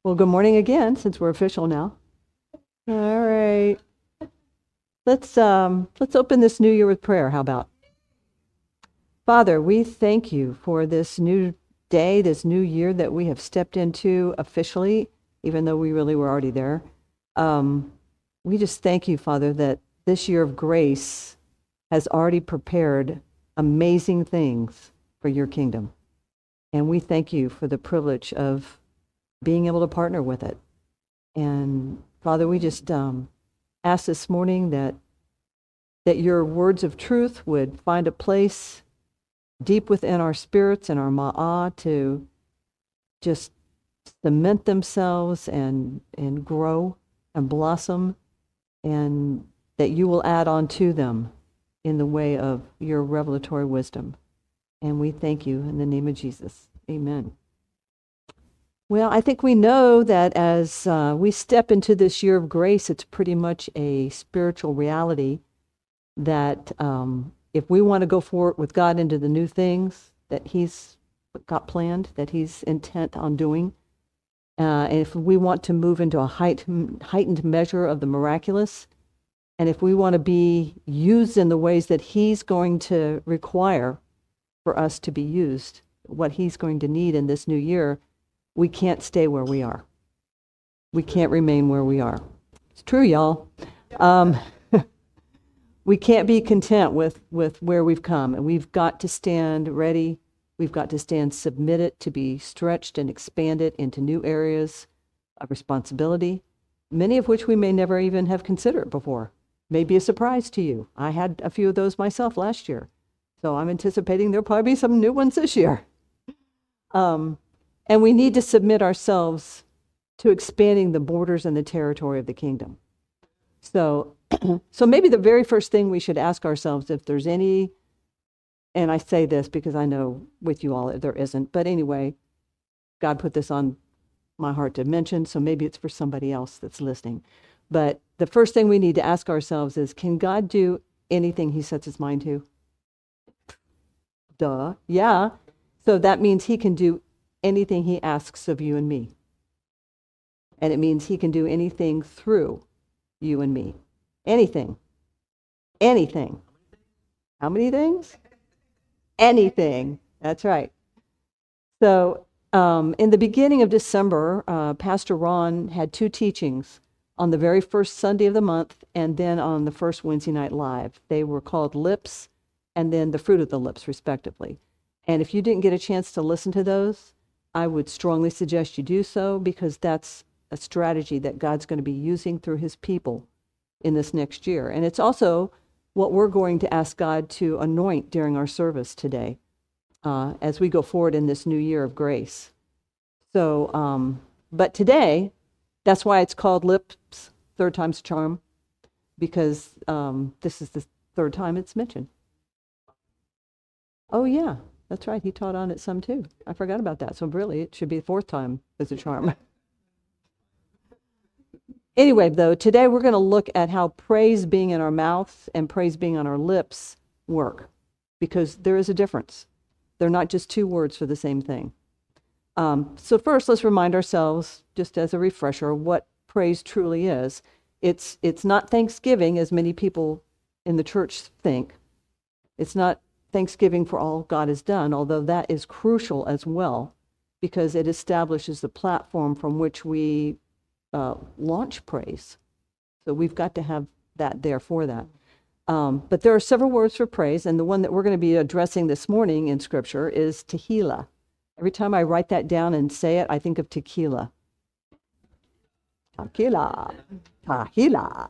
Well, good morning again, since we're official now. All right. Let's open this new year with prayer. How about? Father, we thank you for this new day, this new year that we have stepped into officially, even though we really were already there. We just thank you, Father, that this year of grace has already prepared amazing things for your kingdom. And we thank you for the privilege of being able to partner with it. And Father, we just ask this morning that your words of truth would find a place deep within our spirits and our ma'ah to just cement themselves and grow and blossom, and that you will add on to them in the way of your revelatory wisdom. And we thank you in the name of Jesus. Amen. Well, I think we know that as we step into this year of grace, it's pretty much a spiritual reality that if we want to go forward with God into the new things that he's got planned, that he's intent on doing, and if we want to move into a heightened measure of the miraculous, and if we want to be used in the ways that he's going to require for us to be used, what he's going to need in this new year, we can't stay where we are. We can't remain where we are. It's true, y'all. We can't be content with where we've come, and we've got to stand ready. We've got to stand submitted to be stretched and expanded into new areas of responsibility, many of which we may never even have considered before. May be a surprise to you. I had a few of those myself last year, so I'm anticipating there'll probably be some new ones this year. And we need to submit ourselves to expanding the borders and the territory of the kingdom. So maybe the very first thing we should ask ourselves, if there's any, and I say this because I know with you all there isn't, but anyway, God put this on my heart to mention, so maybe it's for somebody else that's listening. But the first thing we need to ask ourselves is, can God do anything he sets his mind to? Duh, yeah. So that means he can do anything he asks of you and me. And it means he can do anything through you and me. Anything. Anything. How many things? Anything. That's right. So in the beginning of December, Pastor Ron had two teachings on the very first Sunday of the month and then on the first Wednesday night live. They were called Lips and then the Fruit of the Lips, respectively. And if you didn't get a chance to listen to those, I would strongly suggest you do so, because that's a strategy that God's going to be using through his people in this next year. And it's also what we're going to ask God to anoint during our service today as we go forward in this new year of grace. So, but today, that's why it's called Lips, third time's a charm, because this is the third time it's mentioned. Oh, yeah, that's right. He taught on it some too. I forgot about that. So really, it should be the fourth time as a charm. Anyway, though, today we're going to look at how praise being in our mouths and praise being on our lips work, because there is a difference. They're not just two words for the same thing. So first, let's remind ourselves, just as a refresher, what praise truly is. It's not thanksgiving, as many people in the church think. It's not thanksgiving for all God has done, although that is crucial as well, because it establishes the platform from which we launch praise. So we've got to have that there for that. But there are several words for praise, and the one that we're going to be addressing this morning in Scripture is tehillah. Every time I write that down and say it, I think of tequila. Tequila. Tehillah.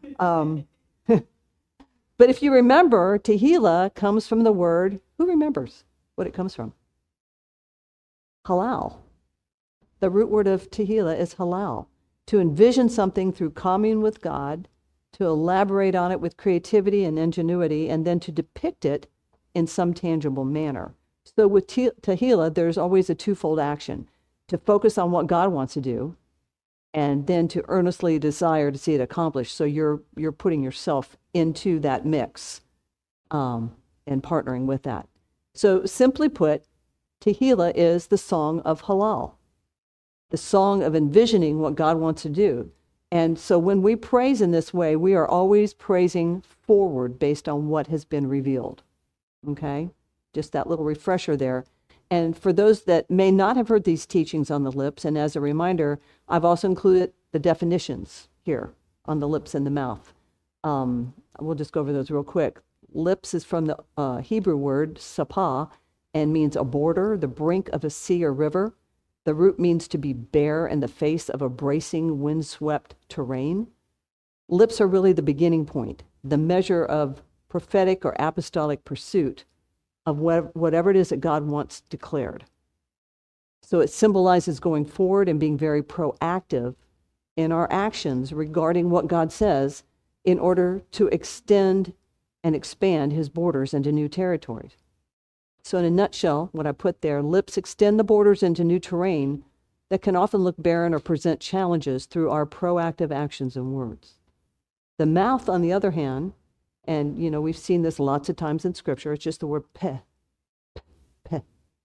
But if you remember, tehillah comes from the word, who remembers what it comes from? Halal. The root word of tehillah is halal. To envision something through commune with God, to elaborate on it with creativity and ingenuity, and then to depict it in some tangible manner. So with tehillah, there's always a twofold action: to focus on what God wants to do, and then to earnestly desire to see it accomplished. So you're putting yourself into that mix and partnering with that. So simply put, tehillah is the song of halal. the song of envisioning what God wants to do. And so when we praise in this way, we are always praising forward based on what has been revealed. Okay? Just that little refresher there. And for those that may not have heard these teachings on the lips, and as a reminder, I've also included the definitions here on the lips and the mouth. We'll just go over those real quick. Lips is from the Hebrew word sapah and means a border, the brink of a sea or river. The root means to be bare in the face of a bracing, windswept terrain. Lips are really the beginning point, the measure of prophetic or apostolic pursuit of whatever it is that God wants declared. So it symbolizes going forward and being very proactive in our actions regarding what God says in order to extend and expand his borders into new territories. So in a nutshell, what I put there, lips extend the borders into new terrain that can often look barren or present challenges through our proactive actions and words. The mouth, on the other hand, and we've seen this lots of times in Scripture, it's just the word peh, peh.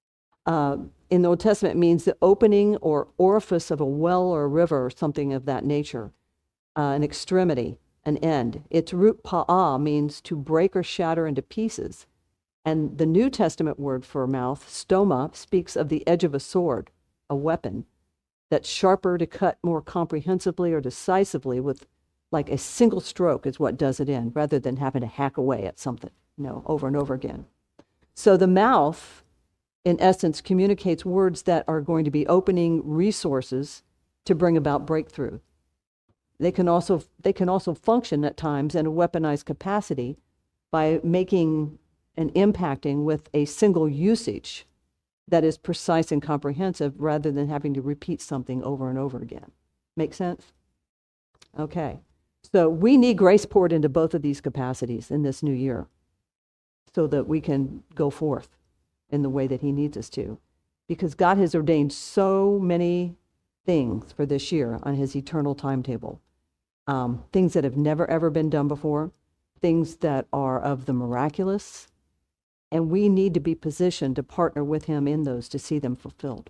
In the Old Testament, it means the opening or orifice of a well or a river or something of that nature, an extremity, an end. Its root pa'ah means to break or shatter into pieces. And the New Testament word for mouth, stoma, speaks of the edge of a sword, a weapon, that's sharper to cut more comprehensively or decisively with like a single stroke is what does it in, rather than having to hack away at something, over and over again. So the mouth, in essence, communicates words that are going to be opening resources to bring about breakthrough. They can also function at times in a weaponized capacity by making and impacting with a single usage that is precise and comprehensive rather than having to repeat something over and over again. Make sense? Okay. So we need grace poured into both of these capacities in this new year so that we can go forth in the way that he needs us to. Because God has ordained so many things for this year on his eternal timetable. Things that have never, ever been done before, things that are of the miraculous, and we need to be positioned to partner with him in those to see them fulfilled.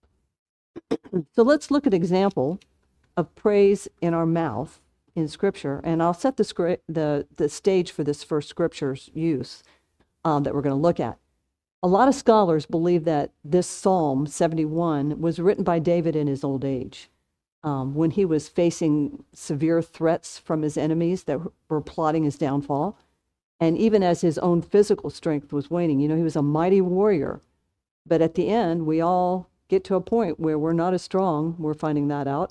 So let's look at an example of praise in our mouth in Scripture, and I'll set the stage for this first Scripture's use that we're going to look at. A lot of scholars believe that this Psalm 71 was written by David in his old age, when he was facing severe threats from his enemies that were plotting his downfall. And even as his own physical strength was waning, he was a mighty warrior. But at the end, we all get to a point where we're not as strong, we're finding that out,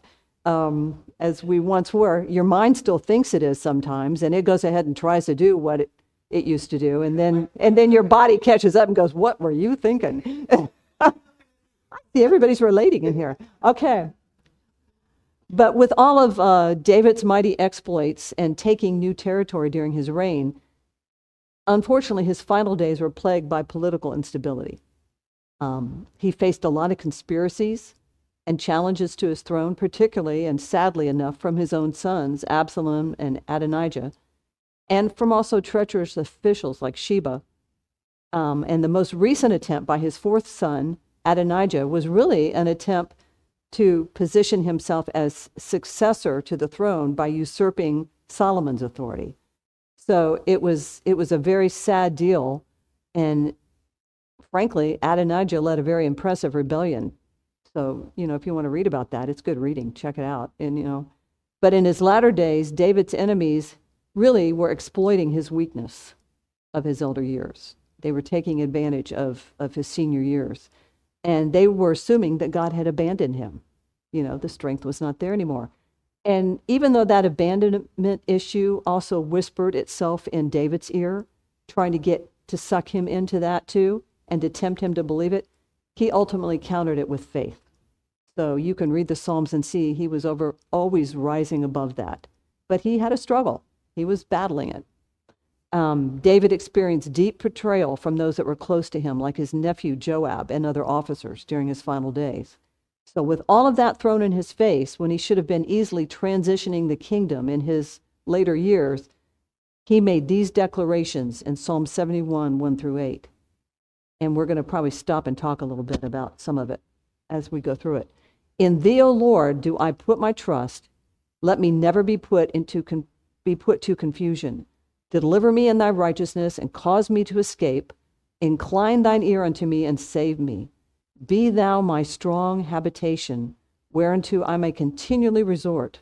as we once were. Your mind still thinks it is sometimes, and it goes ahead and tries to do what it used to do. And then your body catches up and goes, what were you thinking? I see everybody's relating in here. Okay. But with all of David's mighty exploits and taking new territory during his reign, unfortunately, his final days were plagued by political instability. He faced a lot of conspiracies and challenges to his throne, particularly and sadly enough from his own sons, Absalom and Adonijah, and from also treacherous officials like Sheba. And the most recent attempt by his fourth son, Adonijah, was really an attempt to position himself as successor to the throne by usurping Solomon's authority. So it was a very sad deal, and frankly, Adonijah led a very impressive rebellion. So, if you want to read about that, it's good reading. Check it out. And but in his latter days, David's enemies really were exploiting his weakness of his elder years. They were taking advantage of his senior years, and they were assuming that God had abandoned him. The strength was not there anymore. And even though that abandonment issue also whispered itself in David's ear, trying to get to suck him into that too, and to tempt him to believe it, he ultimately countered it with faith. So you can read the Psalms and see he was always rising above that. But he had a struggle. He was battling it. David experienced deep betrayal from those that were close to him, like his nephew Joab and other officers during his final days. So with all of that thrown in his face, when he should have been easily transitioning the kingdom in his later years, he made these declarations in Psalm 71, 1 through 8. And we're going to probably stop and talk a little bit about some of it as we go through it. In thee, O Lord, do I put my trust. Let me never be put to confusion. Deliver me in thy righteousness and cause me to escape. Incline thine ear unto me and save me. Be thou my strong habitation, whereunto I may continually resort.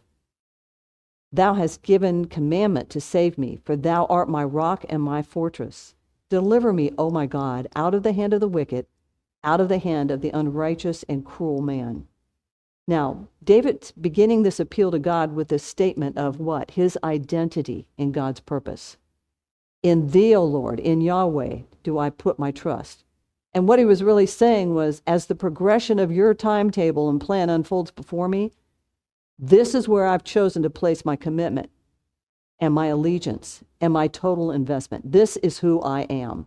Thou hast given commandment to save me, for thou art my rock and my fortress. Deliver me, O my God, out of the hand of the wicked, out of the hand of the unrighteous and cruel man. Now, David's beginning this appeal to God with this statement of what? His identity in God's purpose. In thee, O Lord, in Yahweh, do I put my trust. And what he was really saying was, as the progression of your timetable and plan unfolds before me, this is where I've chosen to place my commitment and my allegiance and my total investment. This is who I am.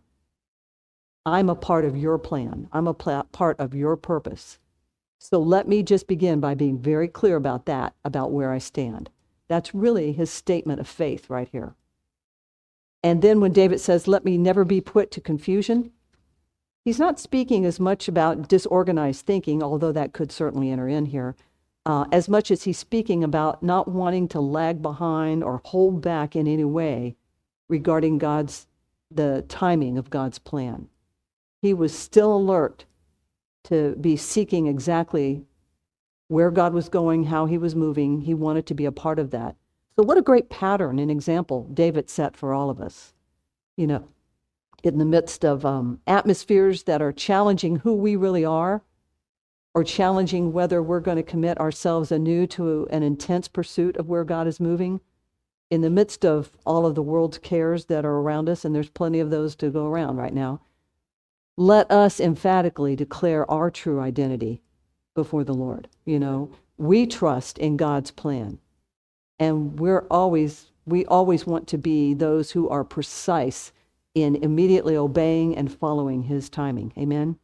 I'm a part of your plan. I'm a part of your purpose. So let me just begin by being very clear about that, about where I stand. That's really his statement of faith right here. And then when David says, let me never be put to confusion, he's not speaking as much about disorganized thinking, although that could certainly enter in here, as much as he's speaking about not wanting to lag behind or hold back in any way regarding the timing of God's plan. He was still alert to be seeking exactly where God was going, how he was moving. He wanted to be a part of that. So what a great pattern and example David set for all of us. You know, in the midst of atmospheres that are challenging who we really are, or challenging whether we're going to commit ourselves anew to an intense pursuit of where God is moving, in the midst of all of the world's cares that are around us, and there's plenty of those to go around right now, let us emphatically declare our true identity before the Lord. You know, we trust in God's plan, and we always want to be those who are precise in immediately obeying and following his timing. Amen?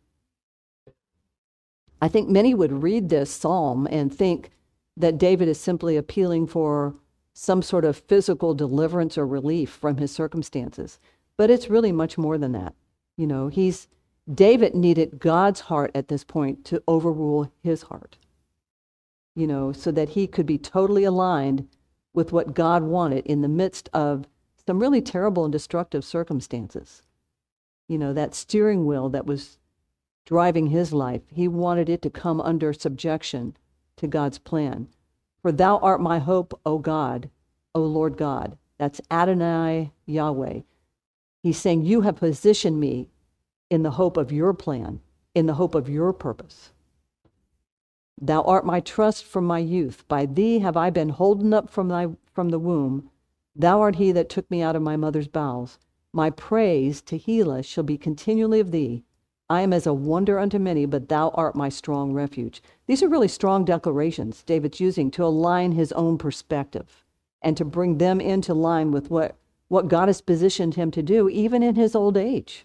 I think many would read this psalm and think that David is simply appealing for some sort of physical deliverance or relief from his circumstances. But it's really much more than that. You know, David needed God's heart at this point to overrule his heart, you know, so that he could be totally aligned with what God wanted in the midst of some really terrible and destructive circumstances. You know, that steering wheel that was driving his life, he wanted it to come under subjection to God's plan. For thou art my hope, O God, O Lord God. That's Adonai Yahweh. He's saying, you have positioned me in the hope of your plan, in the hope of your purpose. Thou art my trust from my youth. By thee have I been holden up from the womb. Thou art he that took me out of my mother's bowels. My praise, Tehillah, shall be continually of thee. I am as a wonder unto many, but thou art my strong refuge. These are really strong declarations David's using to align his own perspective and to bring them into line with what God has positioned him to do, even in his old age.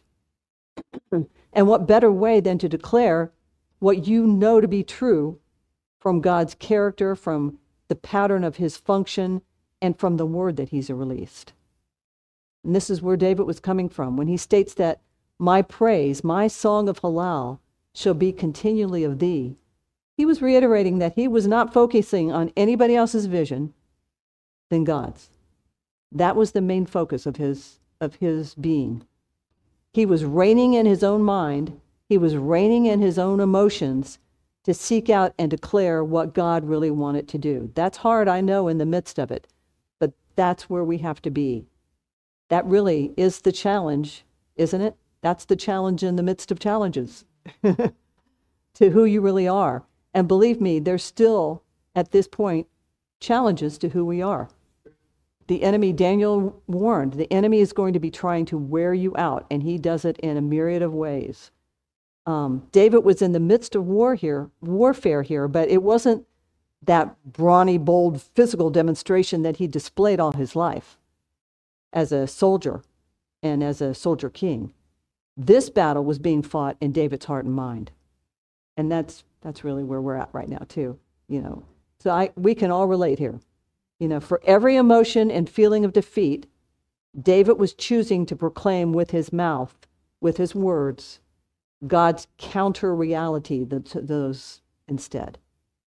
And what better way than to declare what you know to be true from God's character, from the pattern of his function, and from the word that he's released. And this is where David was coming from when he states that my praise, my song of Hallel, shall be continually of thee. He was reiterating that he was not focusing on anybody else's vision than God's. That was the main focus of his being. He was reigning in his own mind. He was reigning in his own emotions to seek out and declare what God really wanted to do. That's hard, I know, in the midst of it, but that's where we have to be. That really is the challenge, isn't it? That's the challenge in the midst of challenges to who you really are. And believe me, there's still, at this point, challenges to who we are. The enemy, Daniel warned, the enemy is going to be trying to wear you out, and he does it in a myriad of ways. David was in the midst of warfare here, but it wasn't that brawny, bold, physical demonstration that he displayed all his life as a soldier and as a soldier king. This battle was being fought in David's heart and mind. And that's really where we're at right now, too. You know, so we can all relate here. You know, for every emotion and feeling of defeat, David was choosing to proclaim with his mouth, with his words, God's counter reality to those instead.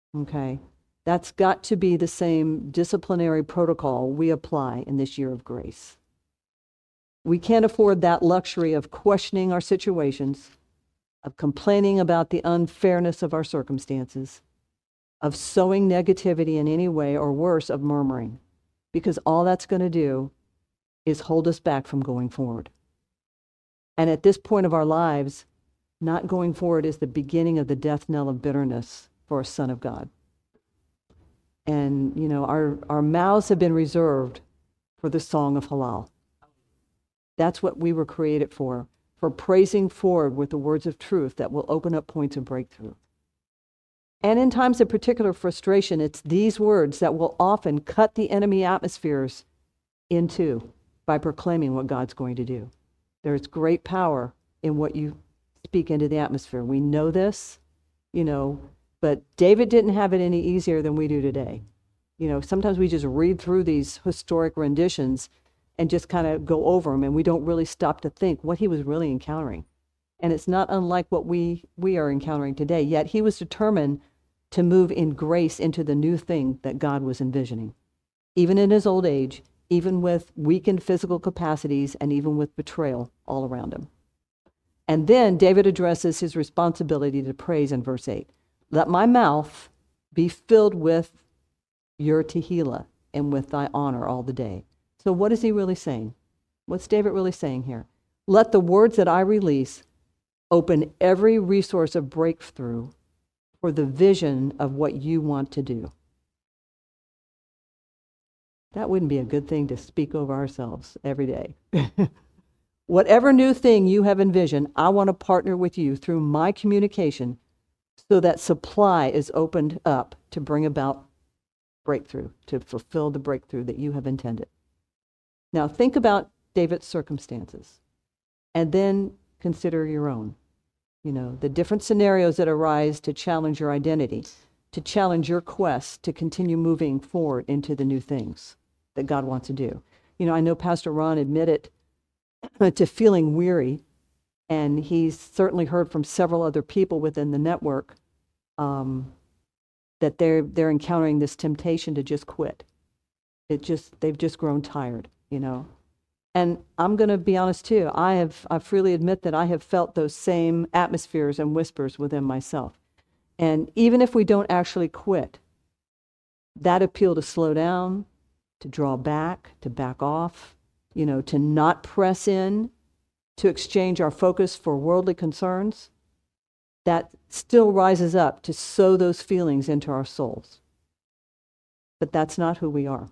Okay? That's got to be the same disciplinary protocol we apply in this year of grace. We can't afford that luxury of questioning our situations, of complaining about the unfairness of our circumstances, of sowing negativity in any way, or worse, of murmuring, because all that's going to do is hold us back from going forward. And at this point of our lives, not going forward is the beginning of the death knell of bitterness for a son of God. And, our mouths have been reserved for the song of Hallel. That's what we were created for praising forward with the words of truth that will open up points of breakthrough. And in times of particular frustration, it's these words that will often cut the enemy atmospheres in two by proclaiming what God's going to do. There's great power in what you speak into the atmosphere. We know this, but David didn't have it any easier than we do today. Sometimes we just read through these historic renditions and just kind of go over them, and we don't really stop to think what he was really encountering. And it's not unlike what we are encountering today. Yet he was determined to move in grace into the new thing that God was envisioning. Even in his old age, even with weakened physical capacities, and even with betrayal all around him. And then David addresses his responsibility to praise in verse 8. Let my mouth be filled with your tehillah and with thy honor all the day. So what is he really saying? What's David really saying here? Let the words that I release open every resource of breakthrough for the vision of what you want to do. That wouldn't be a good thing to speak over ourselves every day. Whatever new thing you have envisioned, I want to partner with you through my communication so that supply is opened up to bring about breakthrough, to fulfill the breakthrough that you have intended. Now think about David's circumstances and then consider your own. The different scenarios that arise to challenge your identity, to challenge your quest to continue moving forward into the new things that God wants to do. I know Pastor Ron admitted to feeling weary, and he's certainly heard from several other people within the network that they're encountering this temptation to just quit. They've just grown tired, And I'm going to be honest too. I freely admit that I have felt those same atmospheres and whispers within myself. And even if we don't actually quit, that appeal to slow down, to draw back, to back off, to not press in, to exchange our focus for worldly concerns, that still rises up to sow those feelings into our souls. But that's not who we are.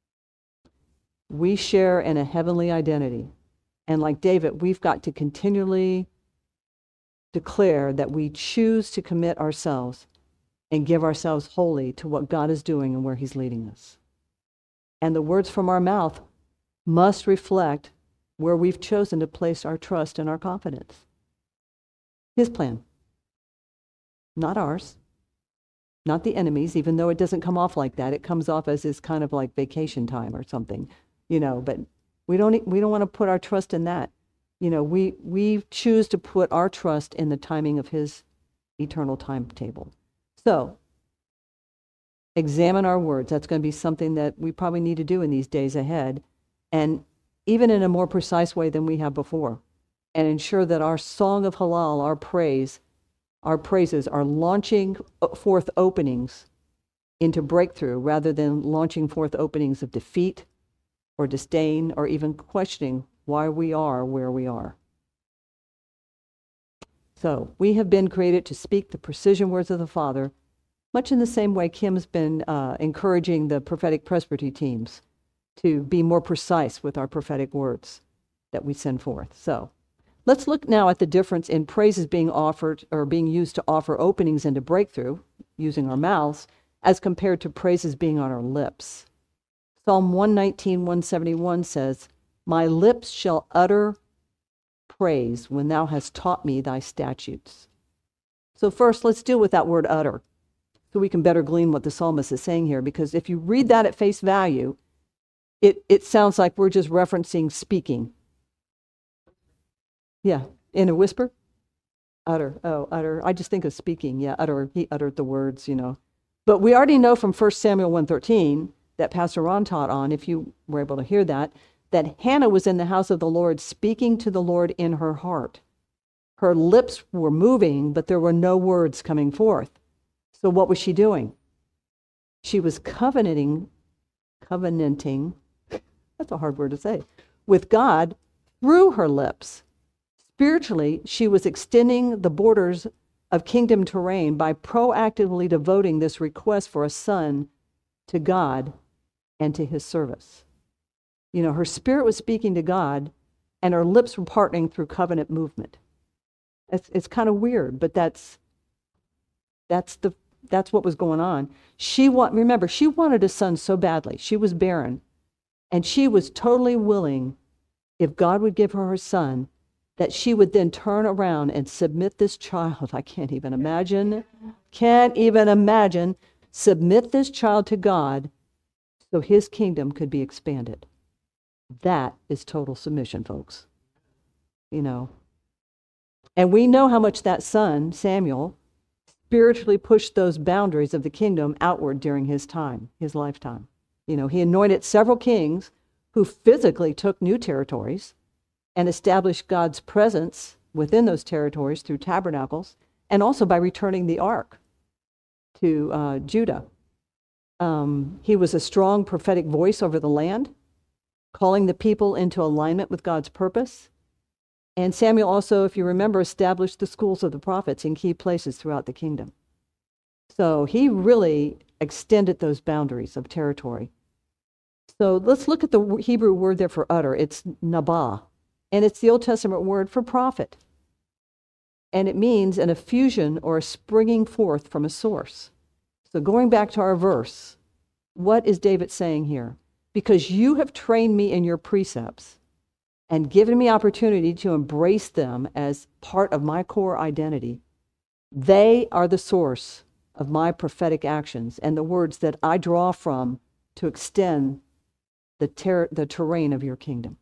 We share in a heavenly identity. And like David, we've got to continually declare that we choose to commit ourselves and give ourselves wholly to what God is doing and where he's leading us. And the words from our mouth must reflect where we've chosen to place our trust and our confidence. His plan, not ours, not the enemy's, even though it doesn't come off like that. It comes off as this kind of like vacation time or something, but we don't want to put our trust in that. We choose to put our trust in the timing of his eternal timetable. So examine our words. That's going to be something that we probably need to do in these days ahead, and even in a more precise way than we have before, and ensure that our song of Hallel, our praises are launching forth openings into breakthrough rather than launching forth openings of defeat or disdain or even questioning why we are where we are. So we have been created to speak the precision words of the Father, much in the same way Kim's been encouraging the prophetic presbytery teams to be more precise with our prophetic words that we send forth. So let's look now at the difference in praises being offered or being used to offer openings into breakthrough, using our mouths, as compared to praises being on our lips. Psalm 119, 171 says, "My lips shall utter praise when thou hast taught me thy statutes." So first, let's deal with that word utter, so we can better glean what the psalmist is saying here, because if you read that at face value, it sounds like we're just referencing speaking. Yeah, in a whisper? Utter. Oh, utter. I just think of speaking. Yeah, utter. He uttered the words, But we already know from 1 Samuel 1:13 that Pastor Ron taught on, if you were able to hear that Hannah was in the house of the Lord speaking to the Lord in her heart. Her lips were moving, but there were no words coming forth. So what was she doing? She was covenanting, that's a hard word to say, with God through her lips. Spiritually, she was extending the borders of kingdom terrain by proactively devoting this request for a son to God and to his service. You know, her spirit was speaking to God, and her lips were partnering through covenant movement. It's kind of weird, but that's what was going on. Remember, she wanted a son so badly. She was barren, and she was totally willing, if God would give her son, that she would then turn around and submit this child. I can't even imagine, submit this child to God so his kingdom could be expanded. That is total submission, folks. You know. And we know how much that son, Samuel, spiritually pushed those boundaries of the kingdom outward during his lifetime. You know, he anointed several kings who physically took new territories and established God's presence within those territories through tabernacles, and also by returning the ark to Judah. He was a strong prophetic voice over the land, calling the people into alignment with God's purpose. And Samuel also, if you remember, established the schools of the prophets in key places throughout the kingdom. So he really extended those boundaries of territory. So let's look at the Hebrew word there for utter. It's nabah, and it's the Old Testament word for prophet. And it means an effusion or a springing forth from a source. So going back to our verse, what is David saying here? Because you have trained me in your precepts and given me opportunity to embrace them as part of my core identity, they are the source of my prophetic actions and the words that I draw from to extend the terrain of your kingdom.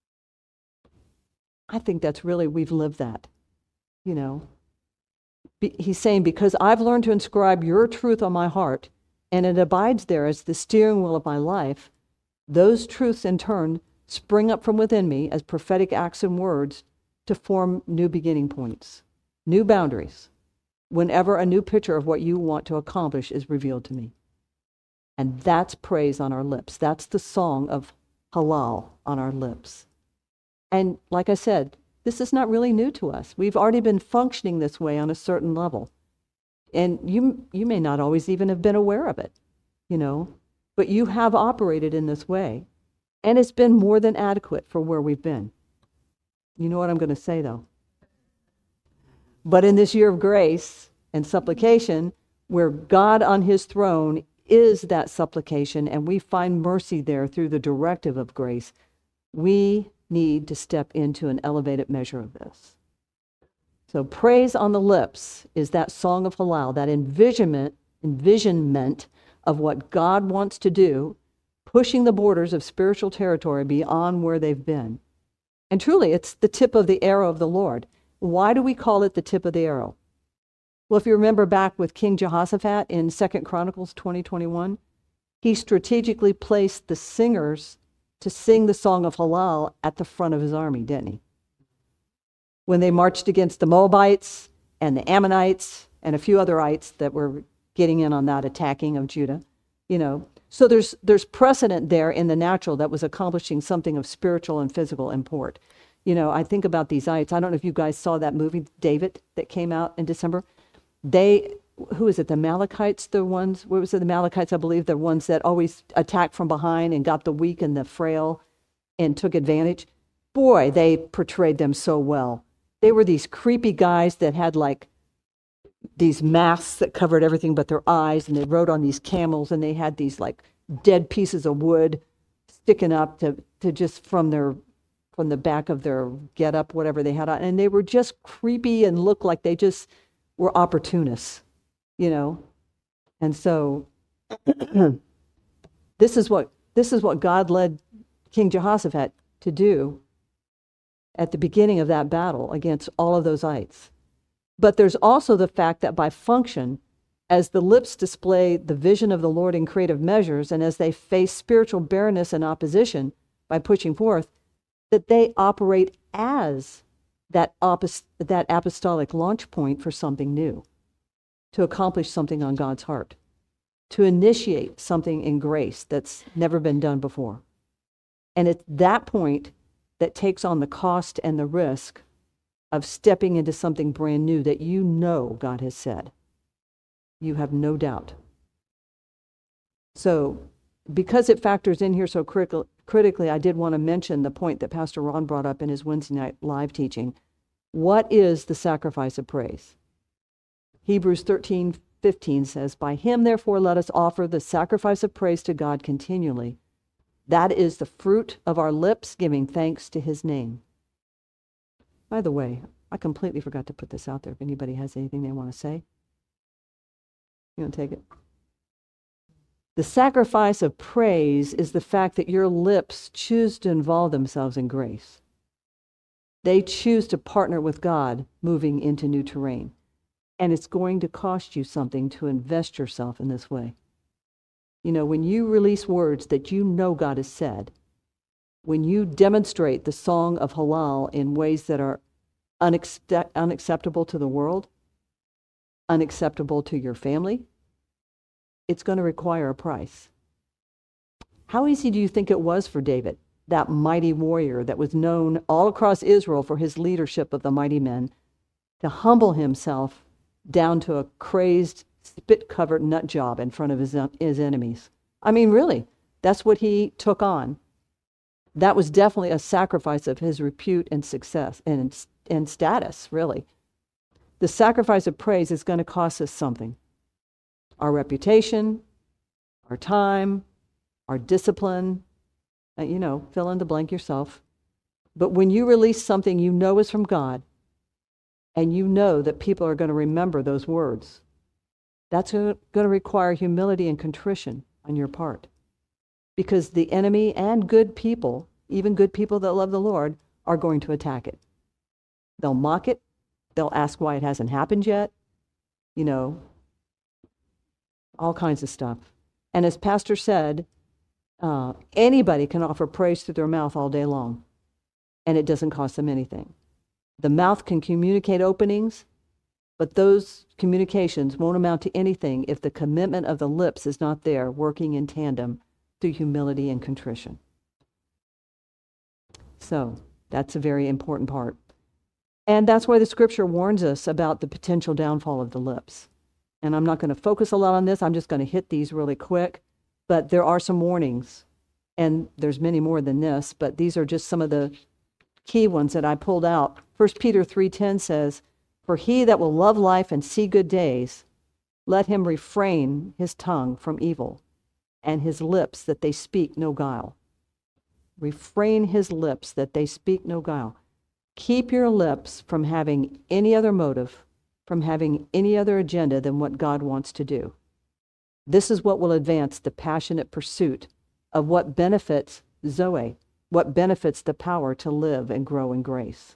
I think that's really, we've lived that, you know. He's saying, because I've learned to inscribe your truth on my heart, and it abides there as the steering wheel of my life, those truths in turn spring up from within me as prophetic acts and words to form new beginning points, new boundaries, whenever a new picture of what you want to accomplish is revealed to me. And that's praise on our lips. That's the song of halal on our lips. And like I said, this is not really new to us. We've already been functioning this way on a certain level. And you may not always even have been aware of it, you know, but you have operated in this way. And it's been more than adequate for where we've been. You know what I'm going to say, though? But in this year of grace and supplication, where God on his throne is that supplication, and we find mercy there through the directive of grace, we need to step into an elevated measure of this. So praise on the lips is that song of halal, that envisionment of what God wants to do, pushing the borders of spiritual territory beyond where they've been. And truly, it's the tip of the arrow of the Lord. Why do we call it the tip of the arrow? Well, if you remember back with King Jehoshaphat in 2 Chronicles 20:21, he strategically placed the singers to sing the song of halal at the front of his army, didn't he? When they marched against the Moabites and the Ammonites and a few other ites that were getting in on that attacking of Judah, you know. So there's precedent there in the natural that was accomplishing something of spiritual and physical import. You know, I think about these ites. I don't know if you guys saw that movie, David, that came out in December. Who is it, the Amalekites, the ones, what was it, the Amalekites, I believe, the ones that always attacked from behind and got the weak and the frail and took advantage. Boy, they portrayed them so well. They were these creepy guys that had like these masks that covered everything but their eyes, and they rode on these camels, and they had these like dead pieces of wood sticking up to just from the back of their get-up, whatever they had on. And they were just creepy and looked like they just were opportunists, you know. And so this is what God led King Jehoshaphat to do at the beginning of that battle against all of those ites. But there's also the fact that by function, As the lips display the vision of the Lord in creative measures, and as they face spiritual barrenness and opposition by pushing forth, that they operate as that apostolic launch point for something new, to accomplish something on God's heart, to initiate something in grace that's never been done before. And it's that point that takes on the cost and the risk of stepping into something brand new that you know God has said. You have no doubt. So, because it factors in here so critically, I did want to mention the point that Pastor Ron brought up in his Wednesday night live teaching. What is the sacrifice of praise? Hebrews 13:15 says, "By him, therefore, let us offer the sacrifice of praise to God continually. That is the fruit of our lips, giving thanks to his name." By the way, I completely forgot to put this out there. If anybody has anything they want to say, you want to take it? The sacrifice of praise is the fact that your lips choose to involve themselves in grace. They choose to partner with God, moving into new terrain. And it's going to cost you something to invest yourself in this way. You know, when you release words that you know God has said, when you demonstrate the song of Hallel in ways that are unacceptable to the world, unacceptable to your family, it's going to require a price. How easy do you think it was for David, that mighty warrior that was known all across Israel for his leadership of the mighty men, to humble himself down to a crazed, spit-covered nut job in front of his enemies? I mean, really, that's what he took on. That was definitely a sacrifice of his repute and success and status, really. The sacrifice of praise is going to cost us something. Our reputation, our time, our discipline, fill in the blank yourself. But when you release something you know is from God, and you know that people are going to remember those words, that's going to require humility and contrition on your part. Because the enemy and good people, even good people that love the Lord, are going to attack it. They'll mock it. They'll ask why it hasn't happened yet. All kinds of stuff. And as Pastor said, anybody can offer praise through their mouth all day long, and it doesn't cost them anything. The mouth can communicate openings, but those communications won't amount to anything if the commitment of the lips is not there, working in tandem through humility and contrition. So that's a very important part. And that's why the scripture warns us about the potential downfall of the lips. And I'm not going to focus a lot on this. I'm just going to hit these really quick. But there are some warnings, and there's many more than this, but these are just some of the key ones that I pulled out. 1 Peter 3:10 says, "For he that will love life and see good days, let him refrain his tongue from evil, and his lips that they speak no guile." Refrain his lips that they speak no guile. Keep your lips from having any other motive, from having any other agenda than what God wants to do. This is what will advance the passionate pursuit of what benefits Zoe, what benefits the power to live and grow in grace.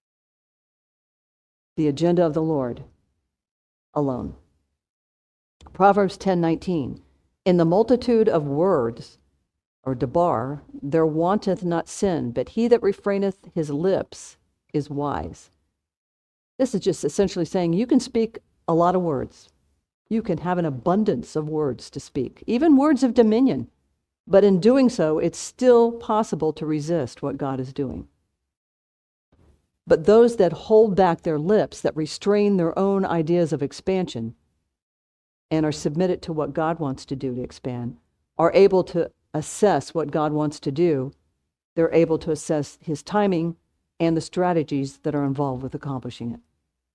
The agenda of the Lord alone. Proverbs 10:19, "In the multitude of words," or debar, "there wanteth not sin, but he that refraineth his lips is wise." This is just essentially saying you can speak a lot of words. You can have an abundance of words to speak, even words of dominion. But in doing so, it's still possible to resist what God is doing. But those that hold back their lips, that restrain their own ideas of expansion, and are submitted to what God wants to do to expand, are able to assess what God wants to do. They're able to assess his timing and the strategies that are involved with accomplishing it.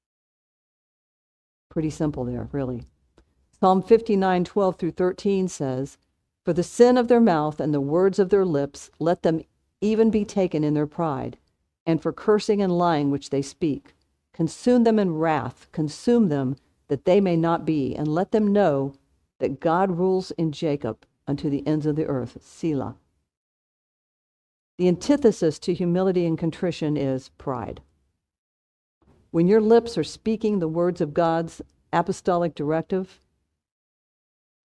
Pretty simple there, really. Psalm 59:12-13 says, "For the sin of their mouth and the words of their lips, let them even be taken in their pride, and for cursing and lying which they speak. Consume them in wrath, consume them, that they may not be, and let them know that God rules in Jacob unto the ends of the earth." Selah. The antithesis to humility and contrition is pride. When your lips are speaking the words of God's apostolic directive,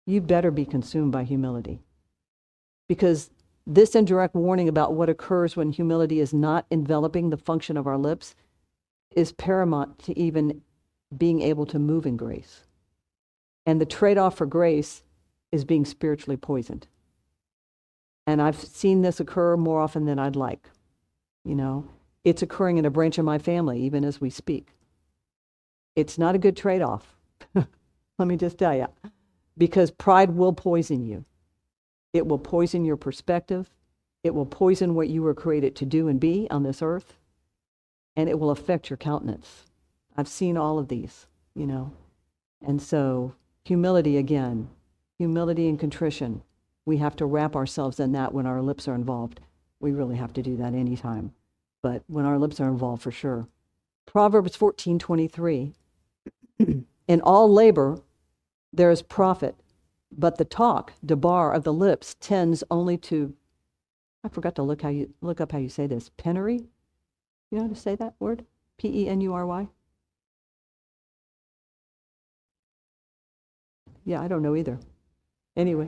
you better be consumed by humility. Because this indirect warning about what occurs when humility is not enveloping the function of our lips is paramount to even being able to move in grace. And the trade-off for grace is being spiritually poisoned. And I've seen this occur more often than I'd like. It's occurring in a branch of my family, even as we speak. It's not a good trade-off. Let me just tell you. Because pride will poison you. It will poison your perspective. It will poison what you were created to do and be on this earth. And it will affect your countenance. I've seen all of these, And so humility again, humility and contrition. We have to wrap ourselves in that when our lips are involved. We really have to do that anytime. But when our lips are involved, for sure. Proverbs 14:23. In all labor, there is profit, but the talk, debar of the lips, tends only to, I forgot to look up how you say this, penury? You know how to say that word? Penury? Yeah, I don't know either. Anyway.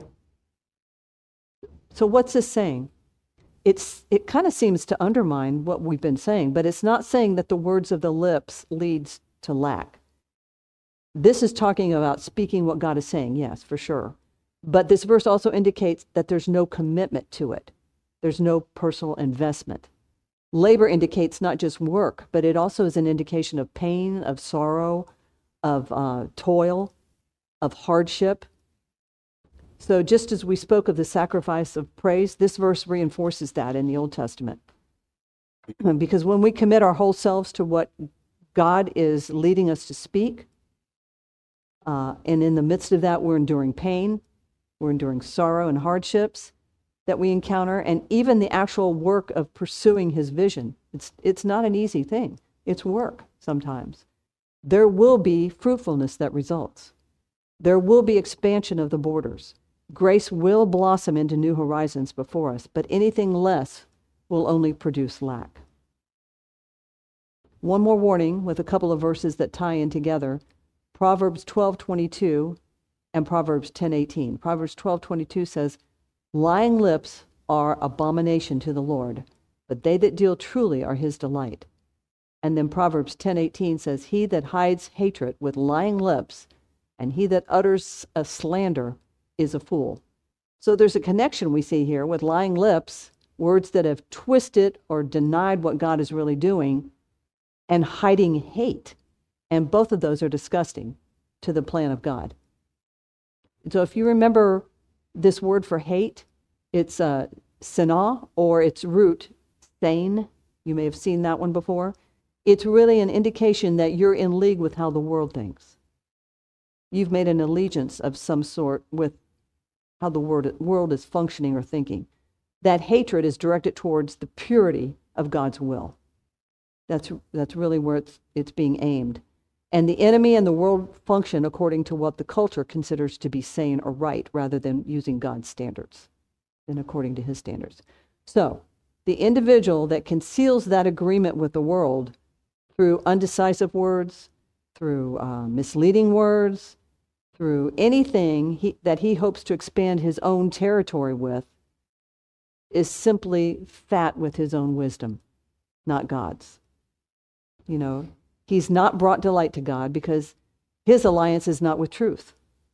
So what's this saying? It kind of seems to undermine what we've been saying, but it's not saying that the words of the lips leads to lack. This is talking about speaking what God is saying, yes, for sure. But this verse also indicates that there's no commitment to it. There's no personal investment. Labor indicates not just work, but it also is an indication of pain, of sorrow, of toil, of hardship. So just as we spoke of the sacrifice of praise, this verse reinforces that in the Old Testament. Because when we commit our whole selves to what God is leading us to speak, and in the midst of that, we're enduring pain, we're enduring sorrow and hardships that we encounter, and even the actual work of pursuing his vision. It's not an easy thing. It's work sometimes. There will be fruitfulness that results. There will be expansion of the borders. Grace will blossom into new horizons before us, but anything less will only produce lack. One more warning with a couple of verses that tie in together. Proverbs 12:22 and Proverbs 10:18. Proverbs 12:22 says, lying lips are abomination to the Lord, but they that deal truly are his delight. And then Proverbs 10:18 says, he that hides hatred with lying lips and he that utters a slander is a fool. So there's a connection we see here with lying lips, words that have twisted or denied what God is really doing, and hiding hate. And both of those are disgusting to the plan of God. And so if you remember this word for hate, it's sinah, or its root, sane. You may have seen that one before. It's really an indication that you're in league with how the world thinks. You've made an allegiance of some sort with how the world is functioning or thinking. That hatred is directed towards the purity of God's will. That's really where it's being aimed. And the enemy and the world function according to what the culture considers to be sane or right, rather than using God's standards and according to his standards. So the individual that conceals that agreement with the world through undecisive words, through misleading words, through anything that he hopes to expand his own territory with, is simply fat with his own wisdom, not God's. He's not brought delight to God because his alliance is not with truth.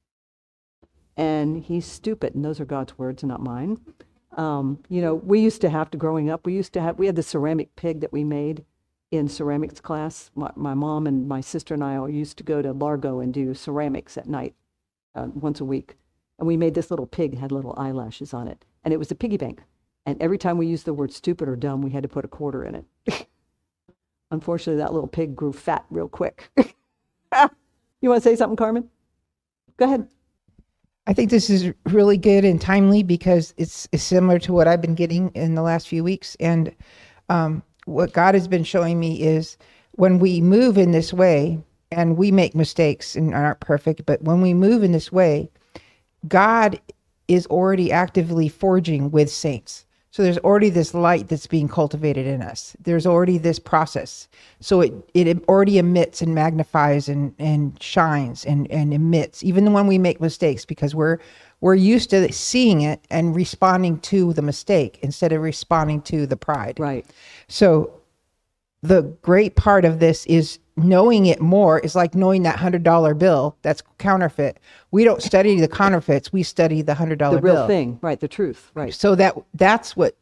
And he's stupid, and those are God's words, not mine. We used to have to, growing up, we had the ceramic pig that we made in ceramics class. My mom and my sister and I all used to go to Largo and do ceramics at night once a week. And we made this little pig, had little eyelashes on it. And it was a piggy bank. And every time we used the word stupid or dumb, we had to put a quarter in it. Unfortunately, that little pig grew fat real quick. You want to say something, Carmen? Go ahead. I think this is really good and timely because it's similar to what I've been getting in the last few weeks. And what God has been showing me is when we move in this way, and we make mistakes and aren't perfect, but when we move in this way, God is already actively forging with saints. So there's already this light that's being cultivated in us. There's already this process. So it already emits and magnifies and shines and emits, even when we make mistakes, because we're used to seeing it and responding to the mistake instead of responding to the pride. Right. So the great part of this is knowing it more is like knowing that $100 bill that's counterfeit. We don't study the counterfeits. We study the $100 bill. The real thing, right? The truth, right? So that's what.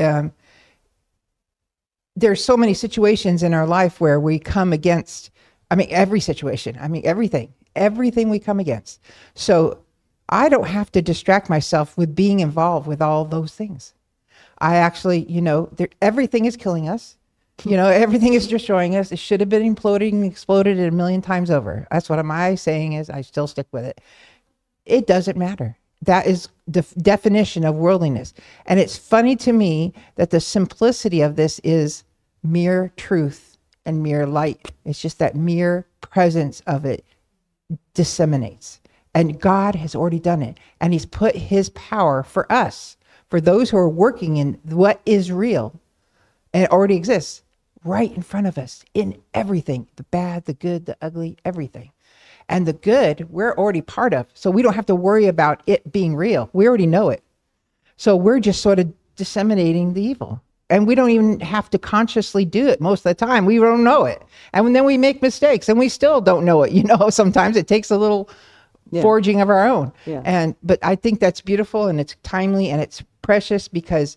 There's so many situations in our life where we come against. I mean, every situation. I mean, everything we come against. So I don't have to distract myself with being involved with all those things. I actually, everything is killing us. Everything is destroying us. It should have been imploding, exploded a million times over. That's what my saying is. I still stick with it. It doesn't matter. That is the definition of worldliness. And it's funny to me that the simplicity of this is mere truth and mere light. It's just that mere presence of it disseminates. And God has already done it. And he's put his power for us, for those who are working in what is real. And it already exists right in front of us in everything, the bad, the good, the ugly, everything. And the good, we're already part of. So we don't have to worry about it being real. We already know it. So we're just sort of disseminating the evil. And we don't even have to consciously do it most of the time. We don't know it. And then we make mistakes and we still don't know it. Sometimes it takes a little forging of our own. Yeah. But I think that's beautiful and it's timely and it's precious because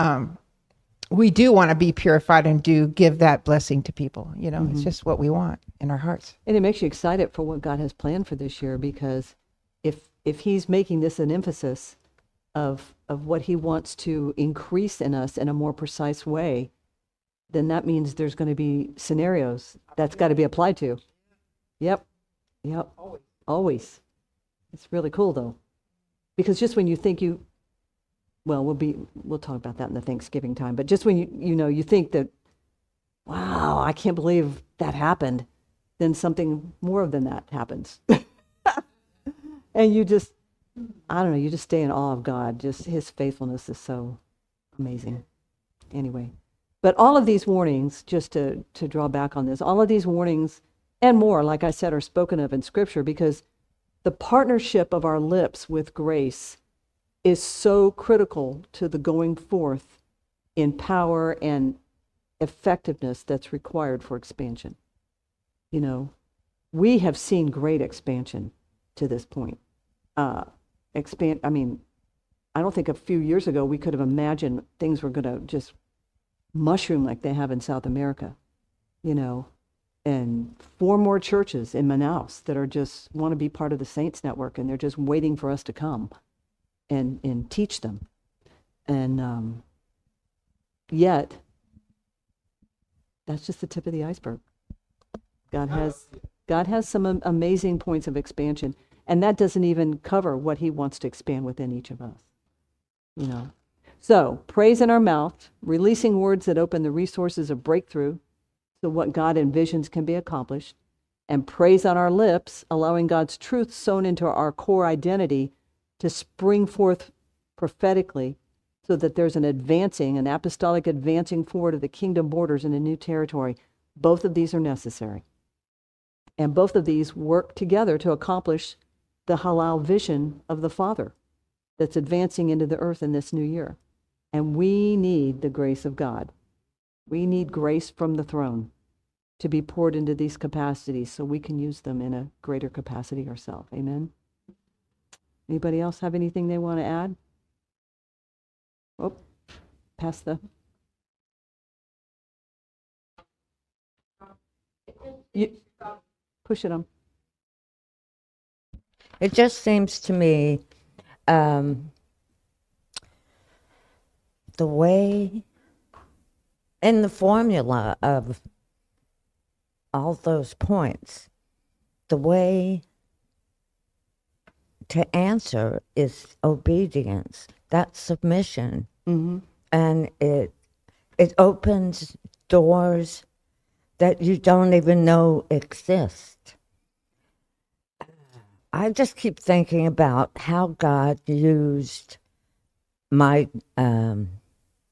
we do want to be purified and do give that blessing to people. It's just what we want in our hearts. And it makes you excited for what God has planned for this year, because if he's making this an emphasis of what he wants to increase in us in a more precise way, then that means there's going to be scenarios that's got to be applied to. Yep. Always. It's really cool though, because just when you think we'll talk about that in the Thanksgiving time. But just when you think that, wow, I can't believe that happened, then something more than that happens. And you just stay in awe of God. Just his faithfulness is so amazing. Anyway, but all of these warnings, just to draw back on this, all of these warnings and more, like I said, are spoken of in Scripture, because the partnership of our lips with grace is so critical to the going forth in power and effectiveness that's required for expansion. We have seen great expansion to this point. I don't think a few years ago we could have imagined things were going to just mushroom like they have in South America, and 4 more churches in Manaus that are just want to be part of the Saints Network, and they're just waiting for us to come and teach them. And yet, that's just the tip of the iceberg. God has some amazing points of expansion, and that doesn't even cover what he wants to expand within each of us. So, praise in our mouth, releasing words that open the resources of breakthrough so what God envisions can be accomplished, and praise on our lips, allowing God's truth sown into our core identity to spring forth prophetically so that there's an apostolic advancing forward of the kingdom borders in a new territory. Both of these are necessary. And both of these work together to accomplish the halal vision of the Father that's advancing into the earth in this new year. And we need the grace of God. We need grace from the throne to be poured into these capacities so we can use them in a greater capacity ourselves. Amen? Anybody else have anything they want to add? Oh, pass the... Push it on. It just seems to me the way in the formula of all those points, the way to answer is obedience. That's submission. Mm-hmm. And it opens doors that you don't even know exist. I just keep thinking about how God used my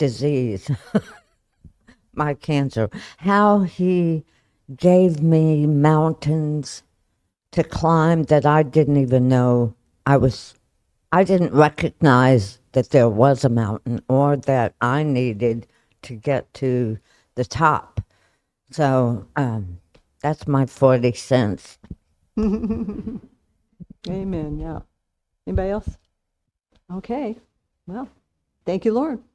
disease, my cancer, how he gave me mountains to climb that I didn't even know I didn't recognize that there was a mountain or that I needed to get to the top. So that's my 40 cents. Amen. Yeah. Anybody else? Okay. Well, thank you, Lord.